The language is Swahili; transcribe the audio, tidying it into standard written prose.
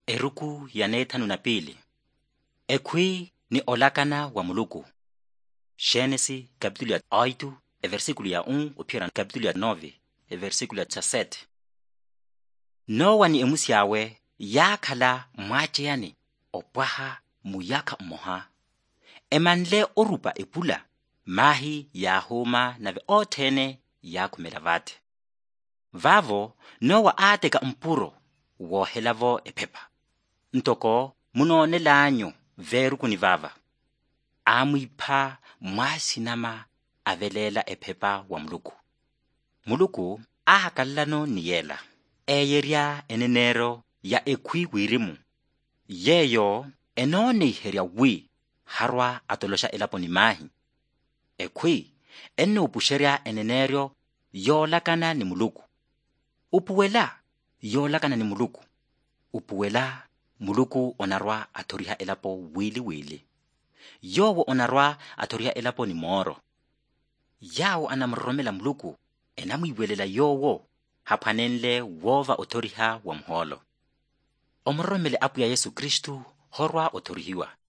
Eruku ya nethanu na pili. Ekwi ni olakana wa Muluku. Gênesis capítulo ya 8, versículo ya 1 upira capítulo ya 9, versículo ya 17. Nowa ni emusyawe yakhala mwacheyani opwaha muyaka mmoha. Emanle orupa epula mahi yahuma nave othene yakhumela vate. Vavo Nowa ateka mpuro wohelavo ephepa. Ntoko munone lanyo veruku ni vava. Amwipha mwasinama avelela ephepa wa Muluku. Muluku ahakalano ni yela. Eyerya enenero ya ekwi wirimu. Yeyo enone iherya wi harwa atolosha elapo ni mahi. Ekwi enne upusherya eneneryo yolakana ni Muluku. Upuwela yolakana ni Muluku. Upuwela Muluku onarwa athoriha elapo wili. Yowo onarwa athoriha elapo ni moro. Yawo anamromela Muluku enamwiwelela yowo haphanenle wova othoriha wa mholo. Omromele apu ya Yesu Kristu horwa othorihiwa.